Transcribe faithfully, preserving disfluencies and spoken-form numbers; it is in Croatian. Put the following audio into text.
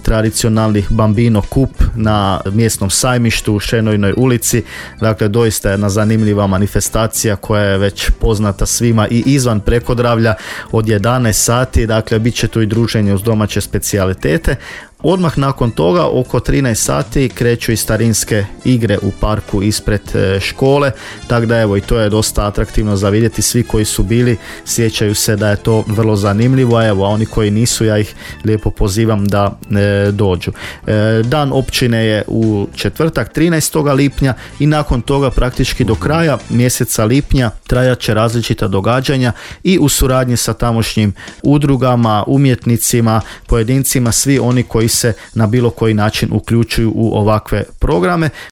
tradicionalni Bambino kup na mjesnom sajmištu u Šenojnoj ulici. Dakle, doista jedna zanimljiva manifestacija koja je već poznata svima i izvan Prekodravlja od jedanaest sati. Dakle, bit će tu i druženje uz domaće specijalitete. Odmah nakon toga oko trinaest sati kreću i starinske igre u parku ispred škole, tako da evo i to je dosta atraktivno za vidjeti. Svi koji su bili sjećaju se da je to vrlo zanimljivo, a evo a oni koji nisu, ja ih lijepo pozivam da e, dođu. E, dan općine je u četvrtak trinaestog lipnja i nakon toga praktički do kraja mjeseca lipnja trajat će različita događanja i u suradnji sa tamošnjim udrugama, umjetnicima, pojedincima, svi oni koji se na bilo koji način uključuju u ovakve programe.